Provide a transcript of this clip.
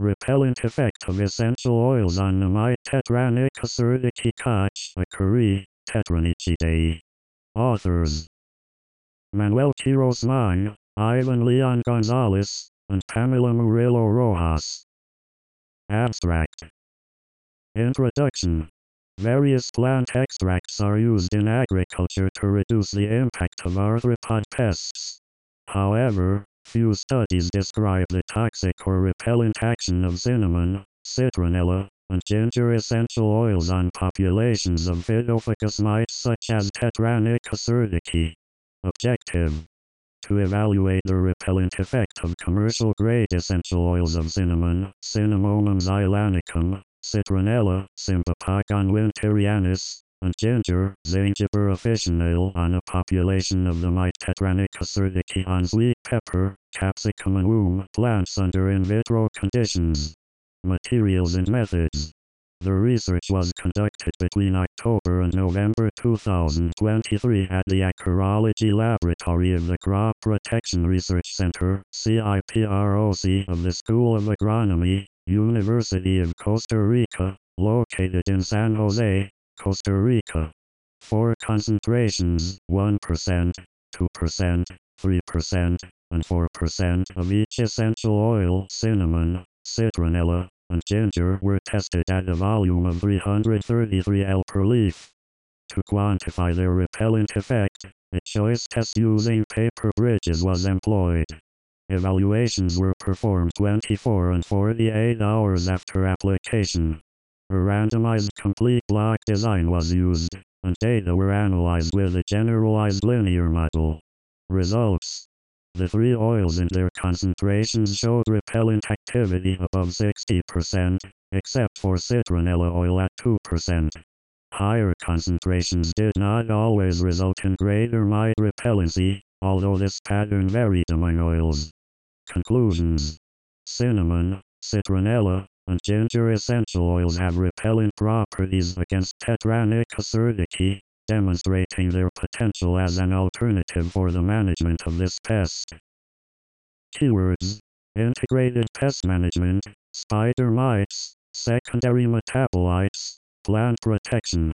Repellent effect of essential oils on the mite Tetranychus urticariae, Tetranicidae. Authors: Manuel Quiros Mang, Ivan Leon Gonzalez, and Pamela Murillo Rojas. Abstract. Introduction. Various plant extracts are used in agriculture to reduce the impact of arthropod pests. However, few studies describe the toxic or repellent action of cinnamon, citronella, and ginger essential oils on populations of Phytophagous mites such as Tetranychus urticae. Objective: to evaluate the repellent effect of commercial-grade essential oils of cinnamon, Cinnamomum xylanicum, citronella, Sympapagon winterianus, and ginger, Zangiber officinale on a population of the mite Tetranychus urticae on sweet pepper, capsicum and rheum plants under in vitro conditions. Materials and methods. The research was conducted between October and November 2023 at the Acarology Laboratory of the Crop Protection Research Center, CIPROC, of the School of Agronomy, University of Costa Rica, located in San Jose, Costa Rica. 4 concentrations, 1%, 2%, 3%, and 4% of each essential oil, cinnamon, citronella, and ginger were tested at a volume of 333 L per leaf. To quantify their repellent effect, a choice test using paper bridges was employed. Evaluations were performed 24 and 48 hours after application. A randomized complete block design was used, and data were analyzed with a generalized linear model. Results: the 3 oils and their concentrations showed repellent activity above 60%, except for citronella oil at 2%. Higher concentrations did not always result in greater mite repellency, although this pattern varied among oils. Conclusions: cinnamon, citronella, and ginger essential oils have repellent properties against Tetranychus urticae, demonstrating their potential as an alternative for the management of this pest. Keywords: integrated pest management, spider mites, secondary metabolites, plant protection.